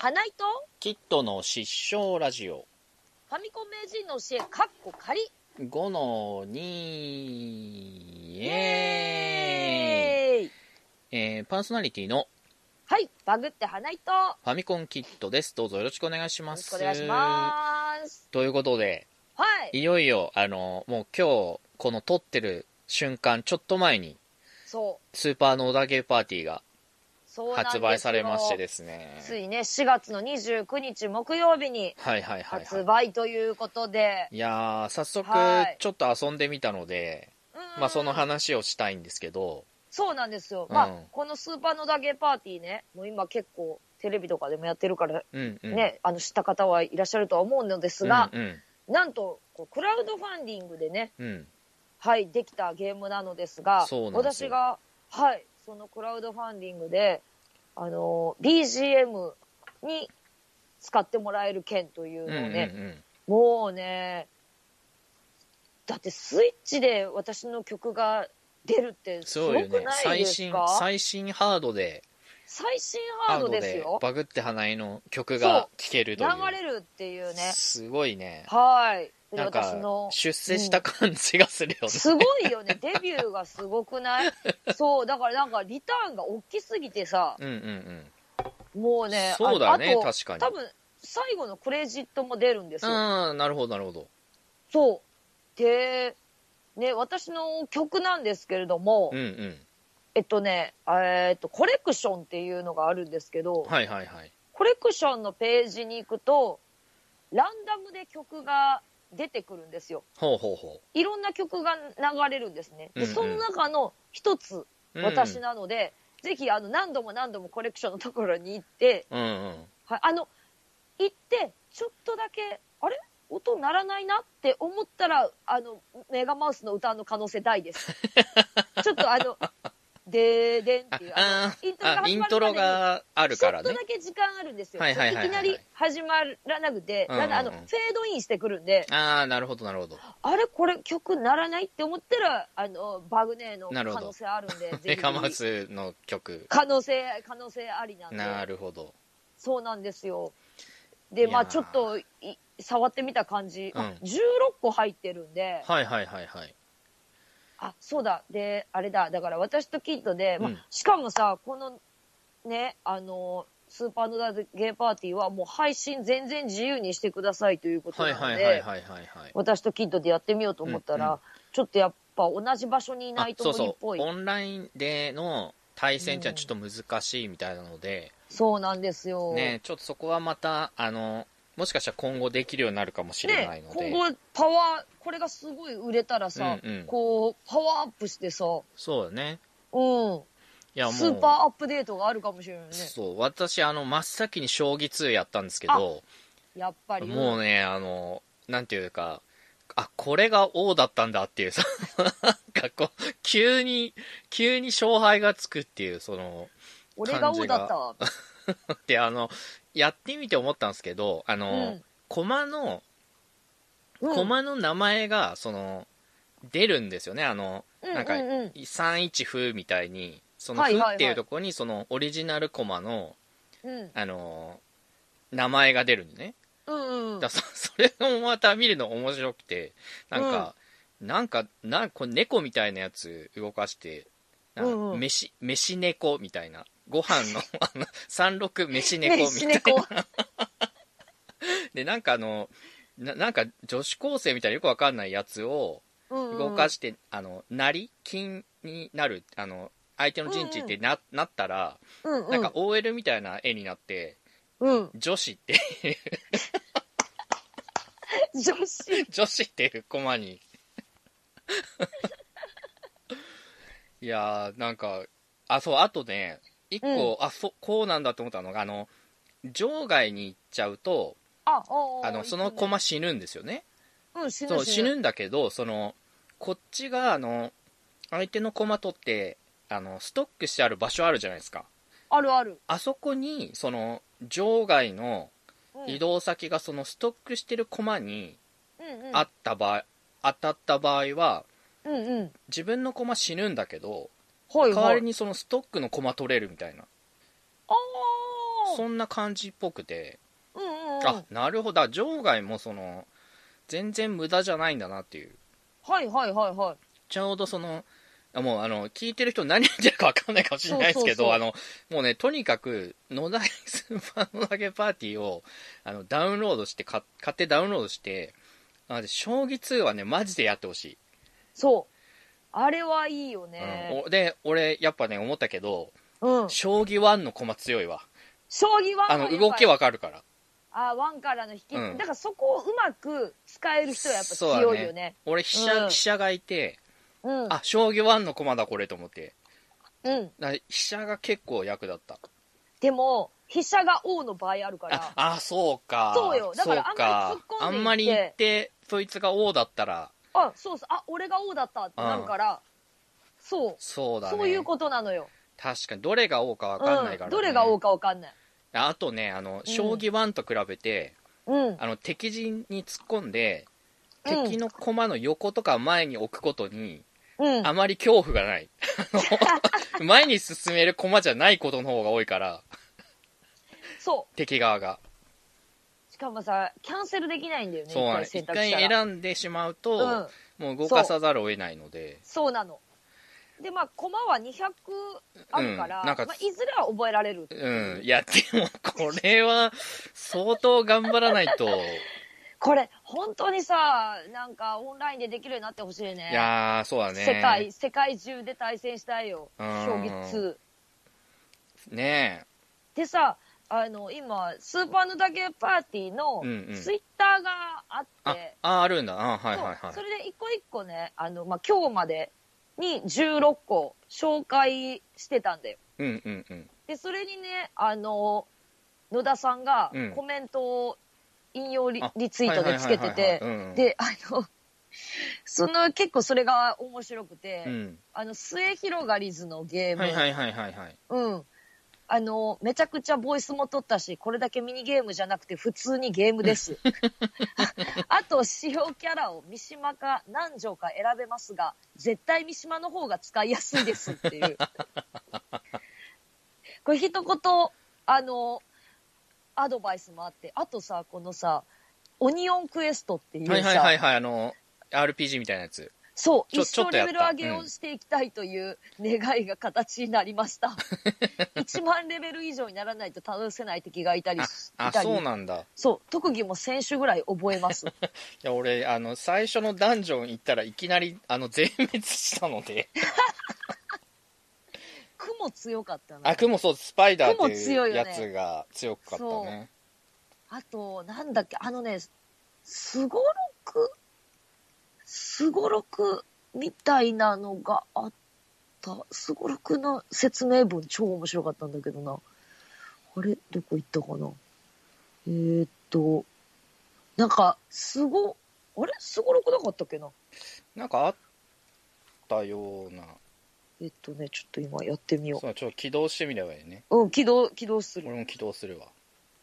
花井とキットの失笑ラジオファミコン名人の教えかっこ仮 5の2イイエーイ、 エーイ。 パーソナリティのはい、バグって花井とよファミコンキットです。どうぞよろしくお願いします。 ろしくお願いします。 ということで、 はい、 いよいよもう今日この撮ってる瞬間ちょっと前にそうスーパーノーダーゲーパーティーがそうなんですよ。 発売されましてですね、 ついね4月の29日木曜日にはいはいはい、はい、 発売ということで、 いやー早速ちょっと遊んでみたので、まあその話をしたいんですけど、 そうなんですよ、 うんまあこのスーパーノダゲーパーティーね、もう今結構テレビとかでもやってるから、 うんうん、 ね、知った方はいらっしゃるとは思うのですが、 うんうん、 なんとクラウドファンディングでね、 うん、 はい、できたゲームなのですが、 そうなんですよ。 私が、はい、そのクラウドファンディングで、BGM に使ってもらえる券というのをね、 うんうんうん、 もうね、だってスイッチで私の曲が出るってすごくないですか？ 最新ハードで最新ハードですよ。 バグって花井の曲が聴けるという、 流れるっていうね、 すごいね。 はい。でなんか私の出世した感じがするよね、 すごいよね。デビューがすごくない？そうだからなんかリターンが大きすぎてさ、 うんうんうん、 もうね、 そうだね、 あと確かに。 多分最後のクレジットも出るんですよ。 なるほどなるほど。 そうでね、私の曲なんですけれども、 うんうん、 コレクションっていうのがあるんですけど、 はいはいはい、 コレクションのページに行くとランダムで曲が出てくるんですよ。 ほうほうほいろんな曲が流れるんですね。で、 うんうん、 その中の一つ、私うん、 なので、ぜひ何度もコレクションのところに行って、 うんうん、 はい、行ってちょっとだけあれ音鳴らないなって思ったらメガマウスの歌の可能性大です。ちょっとでーでんっていうイントロがあるからね。 ちょっとだけ時間あるんですよ。 はいはいはいはい、 いきなり始まらなくて、 うんうんうん、 フェードインしてくるんで、 なるほどなるほど。 あれこれ曲鳴らないって思ったらバグネーの可能性あるんで、 メガマウスの曲可能性ありなんで。 なるほど。 そうなんですよ。でまあちょっと触ってみた感じ、16個入ってるんで、 はいはいはいはい。 あ、そうだ。で、あれだ。だから私とキッドで、しかもさ、このね、スーパーノダゲーパーティーはもう配信全然自由にしてくださいということなので、私とキッドでやってみようと思ったら、ちょっとやっぱ同じ場所にいないと無理っぽい。 オンラインでの対戦じゃちょっと難しいみたいなので、 そうなんですよ。 ね、ちょっとそこはまた、もしかしたら今後できるようになるかもしれないので、 今後これがすごい売れたらさ、こうパワーアップしてさ、 そうだね、 いやもうスーパーアップデートがあるかもしれないね。 そう、私真っ先に将棋2やったんですけど、 やっぱりもうね、なんていうか、これが王だったんだっていうさなんかこう急に勝敗がつくっていう、その俺が王だったでやってみて思ったんですけど、駒の名前がその出るんですよね。なんか3一歩みたいに、その歩っていうところにそのオリジナル駒の名前が出るんでね。だそれをまた見るの面白くて、なんかこれ猫みたいなやつ動かして、飯猫みたいな、ご飯の36飯猫みたいなでなんかなんか女子高生みたいなよくわかんないやつを動かして、金になる、相手の陣地ってなったら、なんか OL みたいな絵になって、女子っていう女子っていうコマにいやー、なんかあとね、一個、こうなんだと思ったのが、場外に行っちゃうと、そのコマ死ぬんですよね。死ぬんだけど、こっちが相手のコマ取ってストックしてある場所あるじゃないですか。 あるある。 あそこにその場外の移動先がそのストックしてるコマに当たった場合は、自分のコマ死ぬんだけど、代わりにそのストックのコマ取れるみたいな。 そんな感じっぽくて、 うんうんうん。 あ、なるほど。場外も全然無駄じゃないんだなっていう。 はいはいはいはい。 ちょうどもう聞いてる人何言ってるか分かんないかもしれないですけど、 そうそうもうね、とにかく、スーパー野田ゲパーティーを、ダウンロードして、買ってダウンロードして、将棋2はね、マジでやってほしい。 そう。あれはいいよね。 で、俺、やっぱね、思ったけど、 うん。 将棋1の駒強いわ。 将棋は動きわかるから。 ワンからの引き、 うん、 だからそこをうまく使える人はやっぱ強いよね。 俺飛車がいて、 うん、 あ、将棋1の駒だこれと思って。 うん。 飛車が結構役立った。 でも、飛車が王の場合あるから。 そうか。 そうよ。だからあんまり言って、そいつが王だったら。 そうそう。俺が王だったってなるから、そう。 そうだね。 そういうことなのよ。 確かに、どれが王かわかんないからね。 どれが王かわかんない。 あとね、将棋1と比べて、敵陣に突っ込んで、敵の駒の横とか前に置くことに、あまり恐怖がない。前に進める駒じゃないことの方が多いから。 そう。 敵側が。 しかもさ、キャンセルできないんだよね。 そうなんです。一回選んでしまうと、もう動かさざるを得ないので。 そうなの。で、駒は200あるから、いずれは覚えられる。 いや、でも、これは、相当頑張らないと。 これ、本当にさ、オンラインでできるようになってほしいね。 いやー、そうだね。 世界中で対戦したいよ。将棋2。 ねえ。 でさ、今、スーパーのだけパーティーのツイッターがあって。 あるんだ。はいはいはい。 それで一個一個ね、今日までに16個紹介してたんだよ。で、それにね、野田さんがコメントを引用リツイートでつけてて、で、結構それが面白くて、末広がりずのゲーム。めちゃくちゃボイスも取ったし、これだけミニゲームじゃなくて普通にゲームです。あと、使用キャラを三島か何条か選べますが、絶対三島の方が使いやすいですっていう。これ一言、アドバイスもあって、あとさ、このさ、オニオンクエストっていうさ、 RPG みたいなやつ。 そう、一生レベル上げをしていきたいという願いが形になりました。1万レベル以上にならないと倒せない敵がいたり。 そうなんだ。 そう、特技も1000種ぐらい覚えます。 いや、俺、最初のダンジョン行ったらいきなり、全滅したので。 雲強かったな。 雲そう、スパイダーっていうやつが強かったね。 あと、なんだっけ、すごろくみたいなのがあった。すごろくの説明文超面白かったんだけどな。あれどこ行ったかな。すごろくなかったっけな。 なんかあったような。 ちょっと今やってみよう。 そう、ちょっと起動してみればいいね。 起動する。 俺も起動するわ。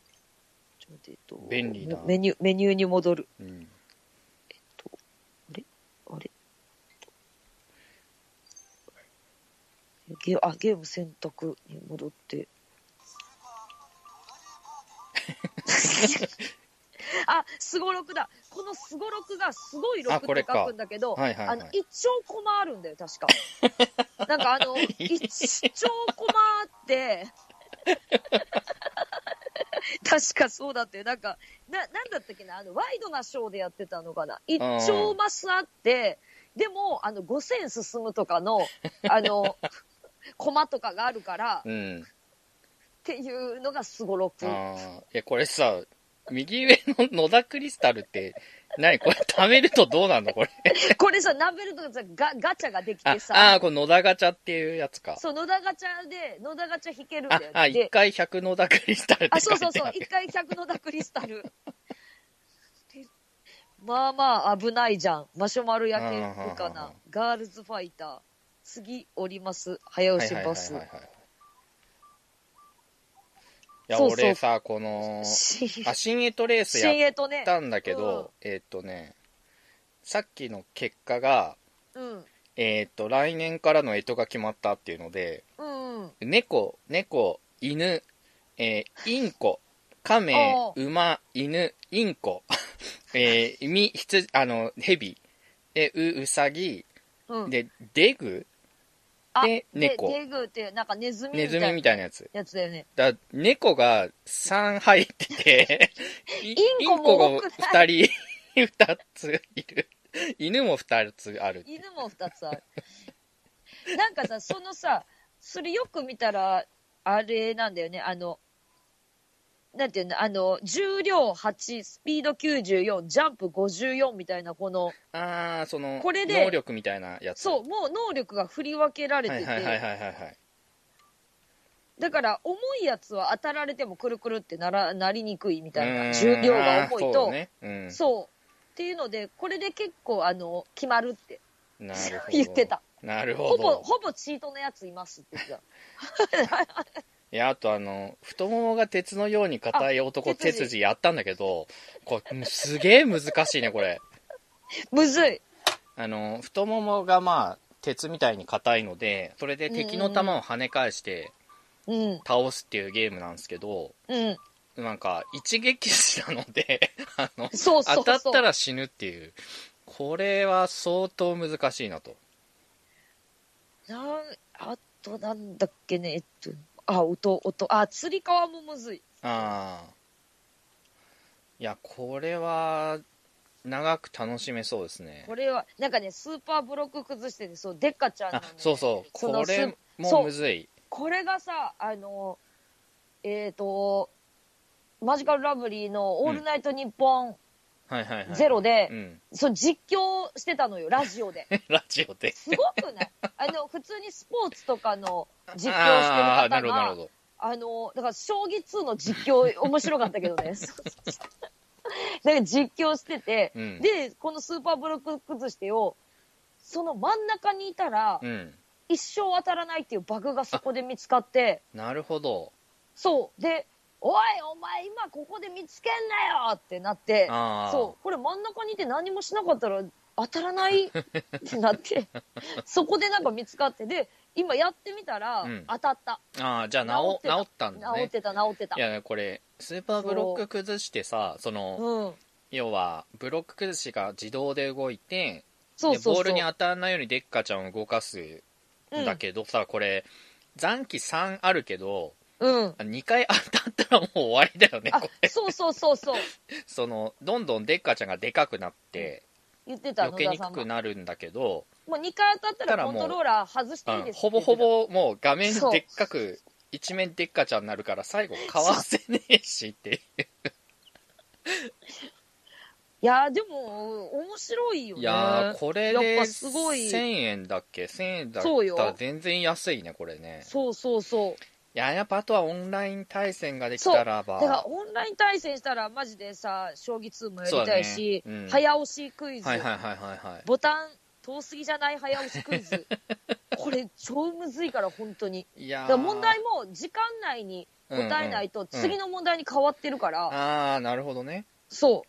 便利な。メニューに戻る。あれゲーム選択に戻って。すごろくだ。このすごろくがすごい6って書くんだけど、一丁コマあるんだよ、確か。一丁コマあって、確かそうだって、なんだったっけな、ワイドなショーでやってたのかな。一丁マスあって、でも、5000進むとかの、コマとかがあるから、っていうのがすごろく。 いや、これさ、右上の野田クリスタルって、何これ、貯めるとどうなんのこれ。 これさ、ナベルとかさ、ガチャができてさ。 これ野田ガチャっていうやつか。 そう、野田ガチャ引けるんだよ。 1回100野田クリスタルって書いてある。 そう、1回100野田クリスタル。まあまあ危ないじゃん。マシュマロ焼けるかな。ガールズファイター。次降ります。早押しバス。 いや、俺さ、この、新エトレースやったんだけど、さっきの結果が、来年からの干支が決まったっていうので、猫、犬、 インコ、亀、馬、犬、インコ、羊、ヘビ、うさぎ、 うん。 で、デグで、猫。 デグってなんかネズミみたいなやつ。 やつだよね。 猫が3入ってて、 イインコンコがも多くない 2人、2ついる。犬も2つある。 犬も2つある。なんかさ、それよく見たら、あれなんだよね、なんていうの、重量8、スピード94、ジャンプ54みたいな、この、これで、 能力みたいなやつ。 そう、もう能力が振り分けられてて、だから、重いやつは当たられてもくるくるってなりにくいみたいな、重量が重いと、 ねそう。っていうので、これで結構、決まるって、 なるほど言ってた。 なるほど。 ほぼチートのやついますって言ってた。 いや、あと太ももが鉄のように硬い男、鉄次やったんだけど、これ、すげえ難しいね、これ。 むずい。 太ももがまあ、鉄みたいに硬いので、それで敵の弾を跳ね返して、倒すっていうゲームなんですけど、なんか、一撃死なので、当たったら死ぬっていう。これは相当難しいなと。 あとなんだっけね、つり革もむずい。 いや、これは、長く楽しめそうですね。 これは、なんかね、スーパーブロック崩してて、そう、デッカちゃんの、ね。 そうそう。これもむずい。 これがさ、マジカルラブリーのオールナイトニッポンゼロで、そう実況してたのよ、ラジオで。 ラジオで。 すごくない？普通にスポーツとかの実況してる方が、だから将棋2の実況面白かったけどね。なんか実況してて、で、このスーパーブロック崩してを、その真ん中にいたら、一生当たらないっていうバグがそこで見つかって。 なるほど。 そう。で、おい、お前今ここで見つけんなよってなって、そう。これ真ん中にいて何もしなかったら当たらないってなって、そこでなんか見つかって、で、今やってみたら当たった。 じゃあ治ったんだね。 治ってた。 いや、これ、スーパーブロック崩してさ、要は、ブロック崩しが自動で動いて、ボールに当たらないようにデッカちゃんを動かすんだけどさ、これ、残機3あるけど、2回当たったらもう終わりだよね、これ。 そう。 どんどんデッカちゃんがでかくなって、 言ってた避けにくくなるんだけど、 もう2回当たったらコントローラー外していいですってほぼもう画面でっかく、一面デッカちゃんになるから最後かわせねえしっていう。 いやでも面白いよね。 いやこれで1000円だっけ？ 1000 円だったら全然安いね、これね。 そう。 いや、やっぱあとはオンライン対戦ができたらば。 だからオンライン対戦したらマジでさ、将棋2もやりたいし、早押しクイズ。ボタン遠すぎじゃない早押しクイズ。これ超むずいから本当に。いやだから問題も時間内に答えないと次の問題に変わってるから。 なるほどね。 そう。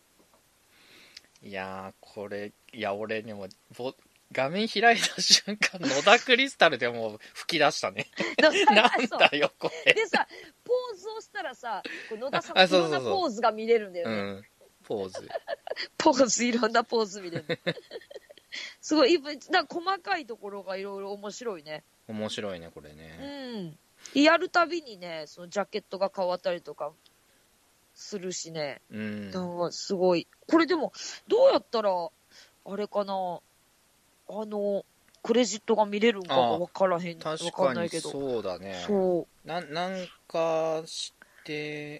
いやこれ、俺にも、画面開いた瞬間、野田クリスタルでもう吹き出したね。なんだよ、これ。 でさ、ポーズをしたらさ、野田さんいろんなポーズが見れるんだよね。 ポーズ。 いろんなポーズ見れる。すごい、細かいところがいろいろ面白いね。 面白いね、これね。 やるたびにね、そのジャケットが変わったりとかするしね。すごい。これでも、どうやったら、あれかな、クレジットが見れるんかが分からへん。 確かにそうだね。 そう。 なんかして、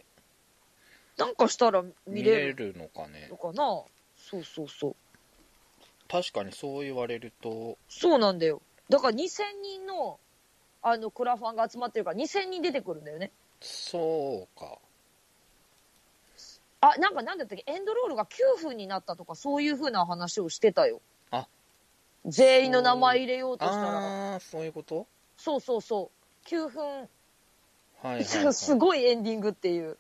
なんかしたら見れるのかね。 のかな。そう。 確かにそう言われると。 そうなんだよ。だから2000人の、クラファンが集まってるから2000人出てくるんだよね。 そうか。 なんだったっけ、エンドロールが9分になったとか、そういう風な話をしてたよ。全員の名前入れようとしたら。 そういうこと？ そう。9分。すごいエンディングっていう。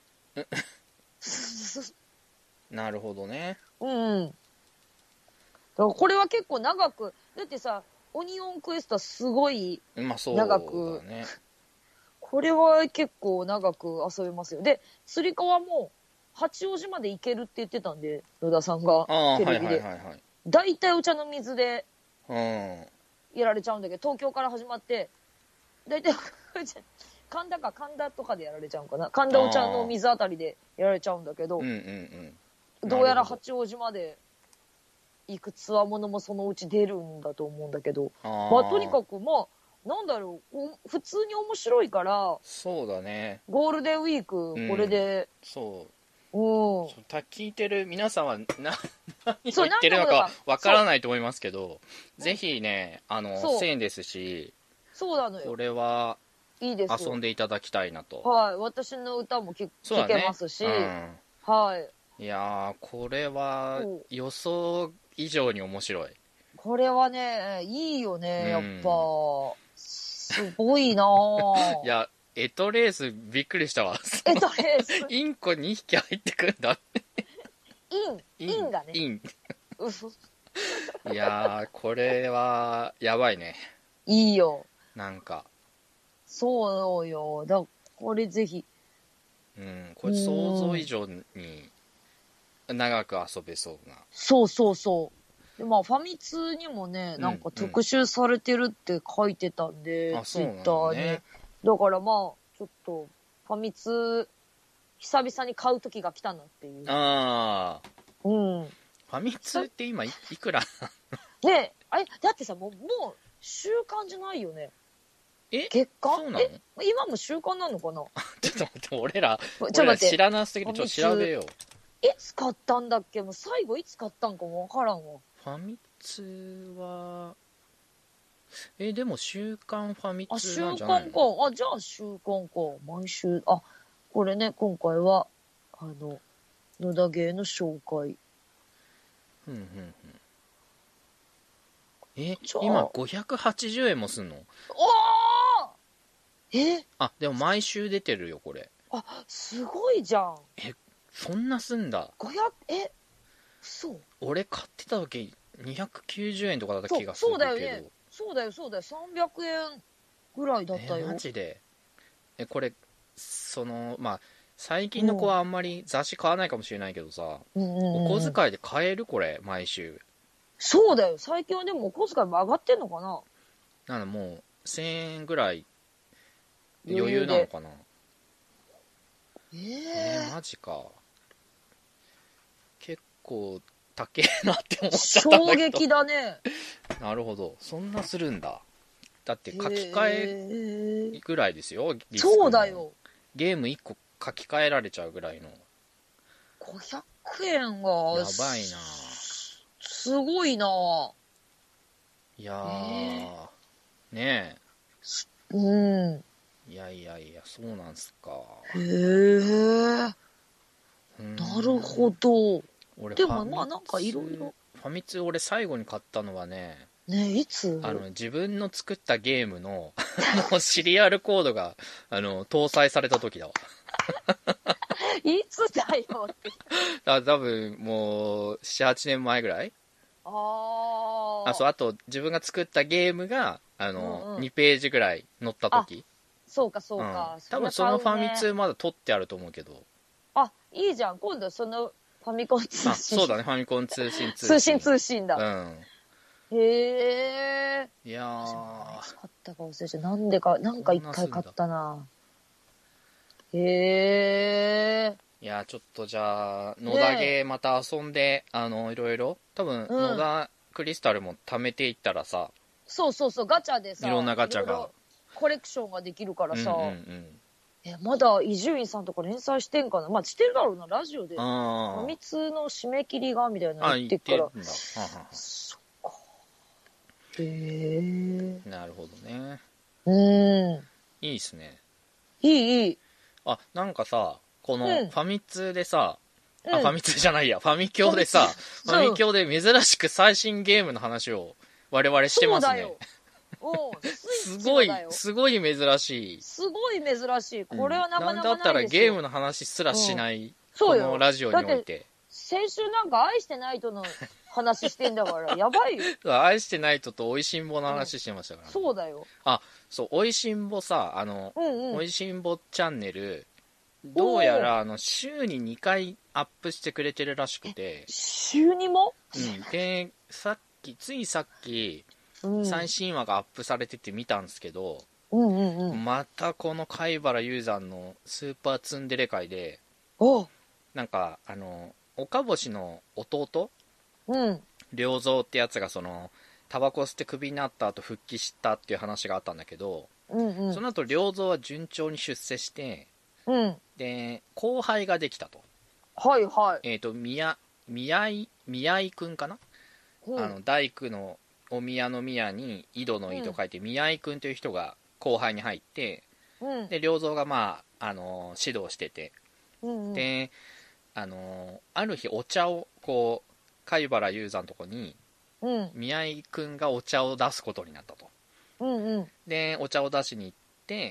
なるほどね。 だからこれは結構長く、だってさ、オニオンクエストはすごい長く。 そうだね。 ここれは結構長く遊べますよ。で、釣り革も八王子まで行けるって言ってたんで、野田さんがテレビで。だいたいお茶の水でやられちゃうんだけど、東京から始まって、だいたい神田とかでやられちゃうんかな。神田お茶の水あたりでやられちゃうんだけど、どうやら八王子まで行くツアーものもそのうち出るんだと思うんだけど、まあとにかくなんだろう、普通に面白いから、 そうだね。 ゴールデンウィーク、これで、 そう。聞いてる皆さんは何を言ってるのかわからないと思いますけど、ぜひね、1000円ですし、 そうなのよ。 これは、 いいです。 遊んでいただきたいなと。 はい。私の歌も聴けますし、はい。 いやー、これは予想以上に面白い。 これはね、いいよね、やっぱ。すごいなぁ。 いや、エトレースびっくりしたわ。 エトレース。 インコ2匹入ってくるんだって。 インがね。 いやー、これは、やばいね。 いいよ。 なんか。 そうよ。これぜひ。 これ想像以上に長く遊べそうな。 そう。で、まあ、ファミ通にもね、なんか特集されてるって書いてたんで、ツイッターに。だからまあ、ちょっと、ファミ通、久々に買う時が来たなっていう。 ファミ通って今いくらねえ、だってさ、もう週間じゃないよね。月間そうなの？ 今も週間なのかなちょっと待って、俺ら知らなすぎて、ちょっと調べよう。 いつ買ったんだっけ？もう最後いつ買ったんかもわからんわ。 ファミ通は、でも週刊ファミ通なんじゃないの？ 週刊か。じゃあ週刊か。毎週。これね、今回は、野田芸の紹介。 今580円もすんの？でも毎週出てるよ、これ。 すごいじゃん。 そんなすんだ。 そう。 俺買ってた時290円とかだった気がするけど。 そうだよね。そうだよ。300円ぐらいだったよ。 マジで。これ、まあ、最近の子はあんまり雑誌買わないかもしれないけどさ、お小遣いで買えるこれ、毎週。 そうだよ。最近はでもお小遣いも上がってんのかな？ なんだ、もう、1000円ぐらい余裕なのかな？マジか。結構、高えなって思っちゃったんだけど。 衝撃だね。 なるほど。そんなするんだ。だって書き換えぐらいですよ。 そうだよ。 ゲーム1個書き換えられちゃうぐらいの。 500円はやばいな。 すごいな。 いやー、ねえ。 いや、そうなんすか。 なるほど。 俺でもまあなんかいろいろ。 ファミ通俺最後に買ったのはね、 いつ？ 自分の作ったゲームのシリアルコードが搭載された時だわ。 いつだよって。 多分もう7、8年前ぐらい。あと自分が作ったゲームが2ページぐらい載った時。 そうか、 多分そのファミ通まだ取ってあると思うけど。 いいじゃん。今度そのファミコン通信。 そうだね、ファミコン通信だ。へえ。 いやー。 いつ買ったか忘れちゃう。なんか一回買ったな。へえ。 いや、ちょっとじゃあ、野田ゲーまた遊んで、いろいろ、多分、野田クリスタルも貯めていったらさ、 そう、ガチャでさ、 いろんなガチャが。 コレクションができるからさ、まだ伊集院さんとか連載してんかな？まあ、してるだろうな、ラジオで。ファミ通の締め切りが、みたいなの言ってから。そっか。 なるほどね。いいっすね。 いい。 なんかさ、このファミ通でさ、ファミ通じゃないや、ファミ教でさ、ファミ教で珍しく最新ゲームの話を我々してますね。すごい珍しい。 すごい珍しい。これはなかなかないですよ。 なんだったらゲームの話すらしない、このラジオにおいて。 先週なんか愛してないとの話してんだから、やばいよ。 愛してない人とおいしんぼの話してましたからね。 そうだよ。 そう、おいしんぼさ、おいしんぼチャンネル、どうやら、週に2回アップしてくれてるらしくて。 週にも？ で、ついさっき、最新話がアップされてて見たんですけど、またこの貝原雄山のスーパーツンデレ会で、なんか、岡星の弟、良三ってやつがタバコ吸ってクビになった後復帰したっていう話があったんだけど、その後良三は順調に出世して、で後輩ができたと。 はいはい。 宮井くんかな、大工のお宮の宮に井戸の井と書いて、宮井くんという人が後輩に入って、で良三が指導してて、である日お茶をこう貝原雄山のとこに、宮井くんがお茶を出すことになったと。でお茶を出しに行って、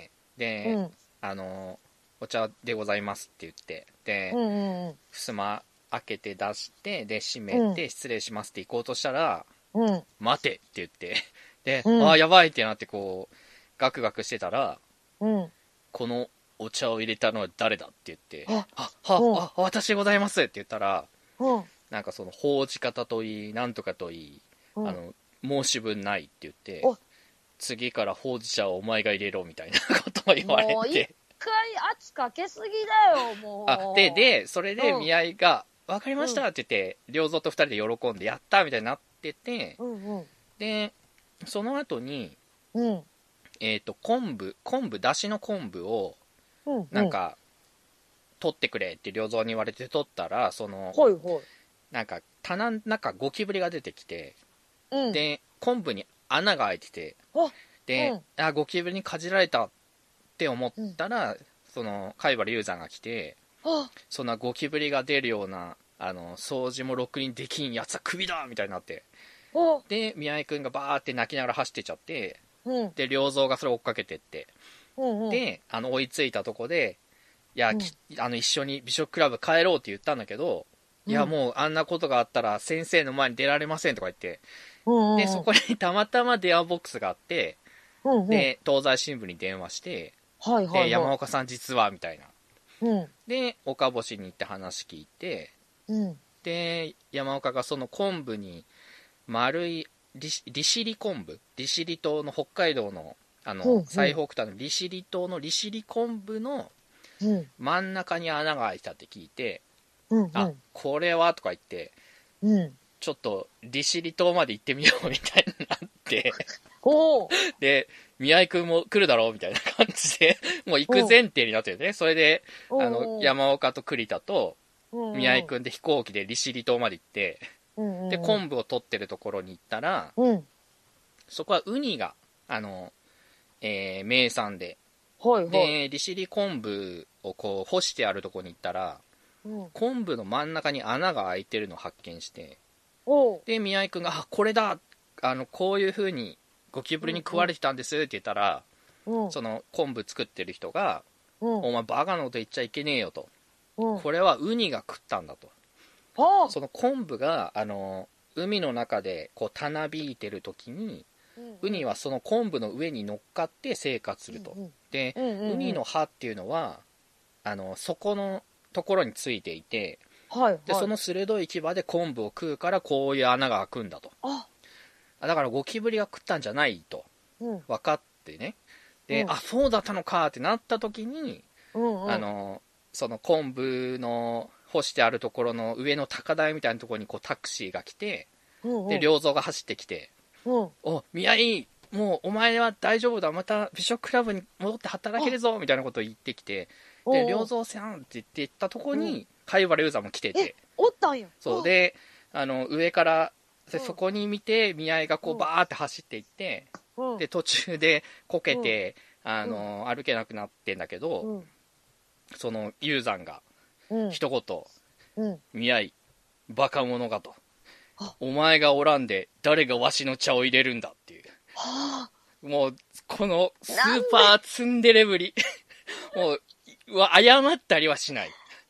で、お茶でございますって言って、で、襖開けて出して、で閉めて、失礼しますって行こうとしたら、待てって言って、で、やばいってなってこうガクガクしてたら、このお茶を入れたのは誰だって言って、私でございますって言ったら、なんか報じ方といい、なんとかといい、申し分ないって言って、次からほうじ茶をお前が入れろみたいなことを言われて。 もう一回圧かけすぎだよ、もう。 で、それで宮井が、わかりましたって言って、良三と二人で喜んで、やったみたいになってて、で、その後に、昆布、だしの昆布を、なんか、取ってくれって良三に言われて取ったら、なんか、棚の中ゴキブリが出てきて、で、昆布に穴が開いてて、で、ゴキブリにかじられたって思ったら、貝原雄山が来て、そんなゴキブリが出るような、掃除もろくにできんやつはクビだみたいになって、で、宮井くんがバーって泣きながら走ってっちゃって、で、良三がそれを追っかけてって、で、追いついたとこで、いや、一緒に美食クラブ帰ろうって言ったんだけど、いや、もうあんなことがあったら先生の前に出られませんとか言って、で、そこにたまたま電話ボックスがあって、で、東西新聞に電話して、で、山岡さん実は、みたいな。で、岡星に行って話聞いて、で、山岡がその昆布に丸い利尻昆布、利尻島の北海道の最北端の利尻島の利尻昆布の真ん中に穴が開いたって聞いて、これはとか言って、ちょっと利尻島まで行ってみようみたいになってで、宮井くんも来るだろうみたいな感じでもう行く前提になってるね。それで山岡と栗田と宮井くんで飛行機で利尻島まで行って、で昆布を取ってるところに行ったら、そこはウニが名産で、で利尻昆布をこう干してあるところに行ったら、昆布の真ん中に穴が開いてるのを発見して、で宮井くんがこれだ、こういう風にゴキブリに食われてたんですって言ったら、その昆布作ってる人が、お前バカなこと言っちゃいけねえよと、これはウニが食ったんだと。その昆布が海の中でこうたなびいてる時に、ウニはその昆布の上に乗っかって生活すると。で、ウニの歯っていうのは底のところについていて、でその鋭い牙で昆布を食うからこういう穴が開くんだと。だからゴキブリが食ったんじゃないと分かってね、で、そうだったのかってなった時に、その昆布の干してあるところの上の高台みたいなところにこうタクシーが来て、で良三が走ってきて、宮井、もうお前は大丈夫だ、また美食クラブに戻って働けるぞみたいなことを言ってきて、で良三さんって言ってったところに貝原雄山も来てて、 おったんや。 そうで、上からそこに見て宮井がこうバーって走っていって、で途中でこけて歩けなくなってんだけど、その雄山が一言、宮井バカ者がと、お前がおらんで誰がわしの茶を入れるんだっていう、もうこのスーパーツンデレぶりもう謝ったりはしない。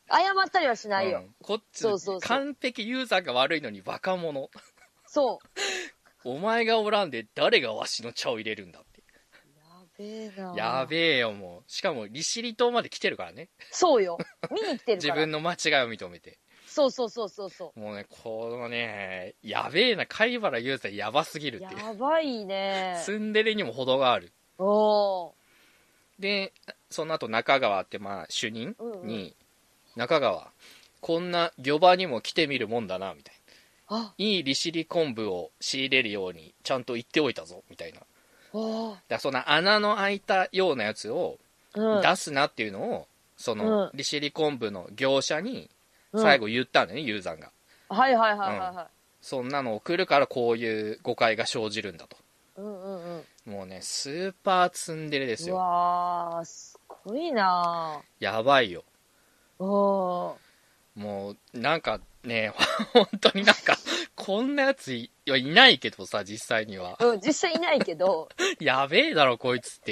謝ったりはしないよ。 こっち、 そうそうそう完璧ユーザーが悪いのにバカ者。 そう。 お前がおらんで誰がわしの茶を入れるんだって。 やべえな。 やべえよ、もう。しかも、利尻島まで来てるからね。 そうよ。見に来てるから。 自分の間違いを認めて。 そうそうそうそうそう。 もうね、このね、やべえな、貝原雄三やばすぎるっていう。 やばいね。 ツンデレにも程がある。 おー。 で、その後中川って主任に、中川、こんな漁場にも来てみるもんだな、みたいな。いい利尻昆布を仕入れるようにちゃんと言っておいたぞ、みたいな。だからその穴の開いたようなやつを出すなっていうのを、その利尻昆布の業者に最後言ったんだよね、ユーザーが。 はいはいはいはい。 そんなの送るからこういう誤解が生じるんだと。もうね、スーパーツンデレですよ。 うわー、すごいなやばいよ。もう、なんかね、本当になんか、こんなやついないけどさ、実際には。 実際いないけど。 やべえだろ、こいつって。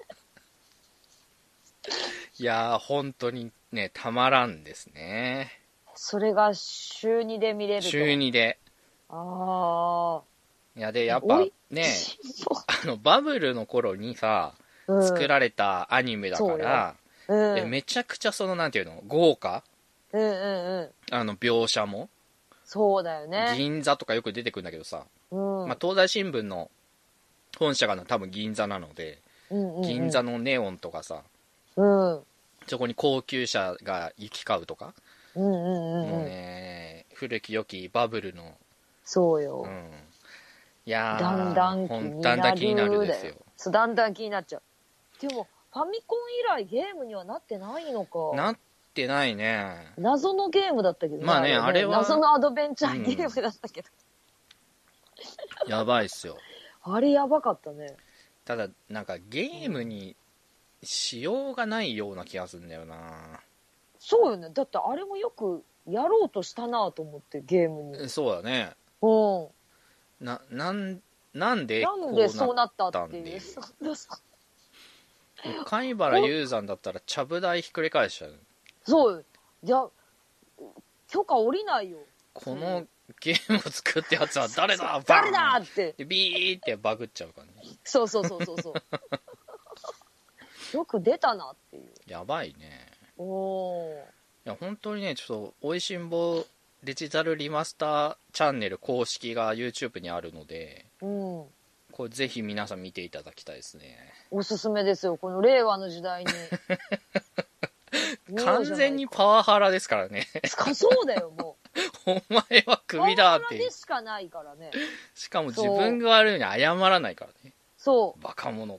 いやー、本当にね、たまらんですね。 それが週2で見れると。 週2で。 あいや、で、やっぱね、バブルの頃にさ、作られたアニメだから、めちゃくちゃなんていうの、豪華描写も。 そうだよね。 銀座とかよく出てくるんだけどさ、東西新聞の本社が多分銀座なので、銀座のネオンとかさ、そこに高級車が行き交うとか、もうね、古き良きバブルの、 そうよ。 いやー、 だんだん気になるですよ。そう、だんだん気になっちゃう。でも、ファミコン以来ゲームにはなってないのか。 なってないね。 謎のゲームだったけどね。 まあね、あれは。 謎のアドベンチャーゲームだったけど。 やばいっすよ。 あれやばかったね。 ただ、なんかゲームにしようがないような気がするんだよな。 そうよね。だってあれもよくやろうとしたなと思って、ゲームに。 そうだね。なんでそうなったっていう。 貝原雄山だったらちゃぶ台ひっくり返しちゃう。 そうよ。じゃあ、許可下りないよ。 このゲームを作ったやつは誰だ誰だって。 でビーってバグっちゃうからね。 そう。よく出たなっていう。 やばいね。いや、本当にね、ちょっと、おいしんぼデジタルリマスターチャンネル公式が YouTube にあるので、これぜひ皆さん見ていただきたいですね。 おすすめですよ、この令和の時代に。 完全にパワハラですからね。 そうだよ、もう。お前はクビだって。 パワハラでしかないからね。 しかも自分が悪いのに謝らないからね。 そう。 バカ者って。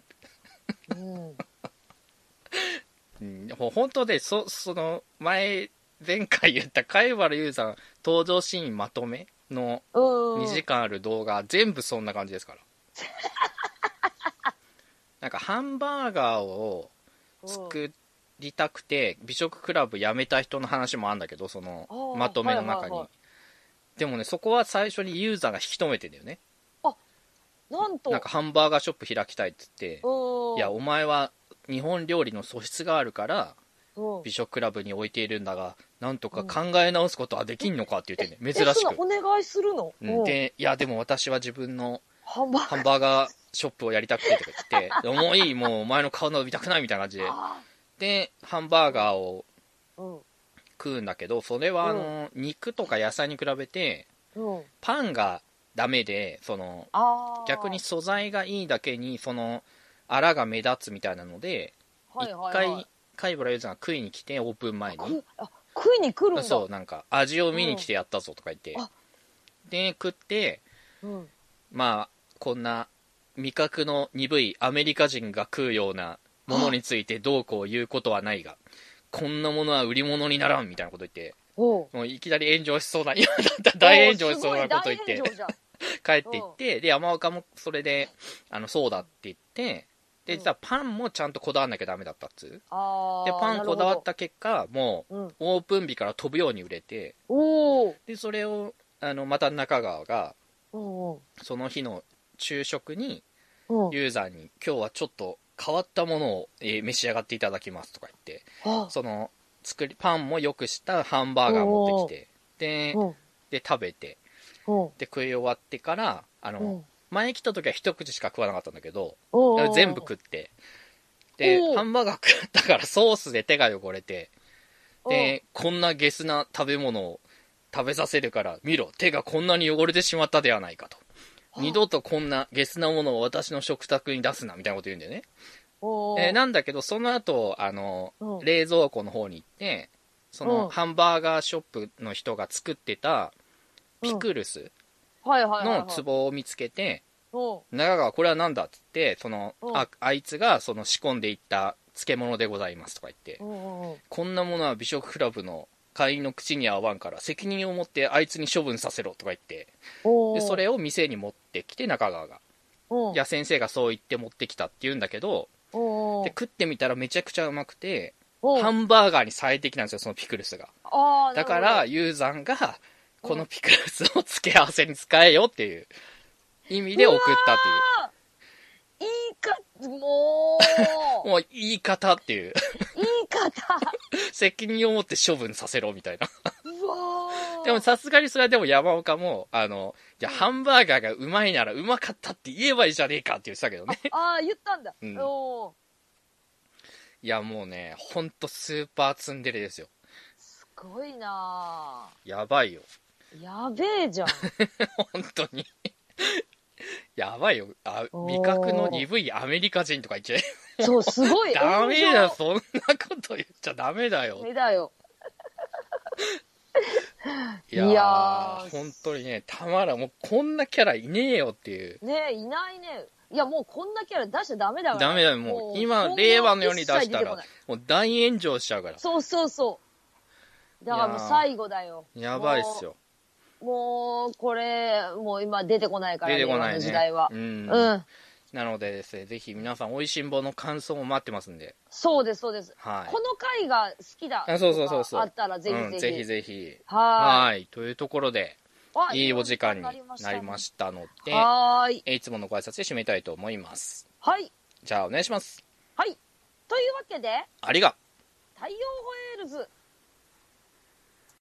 本当で、前回言った貝原雄山登場シーンまとめの2時間ある動画、全部そんな感じですから。なんかハンバーガーを作りたくて美食クラブ辞めた人の話もあるんだけど、そのまとめの中に。でもね、そこは最初にユーザーが引き止めてんだよね。なんかハンバーガーショップ開きたいって言って、いや、お前は日本料理の素質があるから美食クラブに置いているんだが、なんとか考え直すことはできんのかって言ってね、珍しく。 お願いするの？ で、いや、でも私は自分のハンバーガーショップをやりたくてとか言って、もういい、もうお前の顔の見たくないみたいな感じで。で、ハンバーガーを食うんだけど、それは肉とか野菜に比べて、パンがダメで、逆に素材がいいだけに、アラが目立つみたいなので、一回、貝原雄山が食いに来て、オープン前に。 食いに来るんだ。 そう、なんか、味を見に来てやったぞとか言って。で、食って、まあ、こんな、味覚の鈍いアメリカ人が食うようなものについてどうこう言うことはないが、こんなものは売り物にならんみたいなこと言って、もういきなり炎上しそうな、今だったら大炎上しそうなこと言って、帰っていって、で、山岡もそれで、そうだって言って、で、実はパンもちゃんとこだわんなきゃダメだったっつう。で、パンこだわった結果、もう、オープン日から飛ぶように売れて、で、それを、また中川が、その日の昼食に、ユーザーに、今日はちょっと変わったものを、召し上がっていただきますとか言って、 パンもよくしたハンバーガー持ってきて、で食べて、で食い終わってから、前来た時は一口しか食わなかったんだけど、全部食って、でハンバーガー食ったからソースで手が汚れて、でこんなゲスな食べ物を食べさせるから見ろ、手がこんなに汚れてしまったではないかと、二度とこんなゲスなものを私の食卓に出すなみたいなこと言うんだよね。なんだけどその後冷蔵庫の方に行って、そのハンバーガーショップの人が作ってたピクルスの壺を見つけて、中川これは何だっつって、あいつがその仕込んでいった漬物でございますとか言って、こんなものは美食クラブの会員の口には合わんから責任を持ってあいつに処分させろとか言って、でそれを店に持ってきて中川が、いや先生がそう言って持ってきたって言うんだけど、で食ってみたらめちゃくちゃうまくて、ハンバーガーに最適なんですよ、そのピクルスが。だからユーザンがこのピクルスを付け合わせに使えよっていう意味で送ったっていう。もう言い方っていう言い方責任を持って処分させろみたいなでもさすがにそれはでも山岡もじゃあハンバーガーがうまいならうまかったって言えばいいじゃねえかって言ってたけどね。 言ったんだ。 いやもうね、ほんとスーパーツンデレですよ。 すごいなぁ。 やばいよ。 やべえじゃん。 本当にやばいよ。味覚の鈍いアメリカ人とか言っちゃえ。 そう、すごい。 ダメだよ、そんなこと言っちゃダメだよ。 ダメだよ。 いやー、本当にね、たまらん、もうこんなキャラいねえよっていう。 ねえ、いないね。いや、もうこんなキャラ出しちゃダメだから。 ダメだよ、もう今、令和のように出したら、もう大炎上しちゃうから。 そうそうそう。だからもう最後だよ。 やばいっすよ。 もう、これ、もう今出てこないから、出てこないね。時代は。 なのでですね、ぜひ皆さん、おいしんぼの感想も待ってますんで。 そうです、そうです。はい。この回が好きだとかあったら、ぜひぜひ。 ぜひぜひ。 はい。 というところで、いいお時間になりましたので、いつものご挨拶で締めたいと思います。 はい。 じゃあ、お願いします。 はい。というわけで、 ありが。 太陽ホエールズ。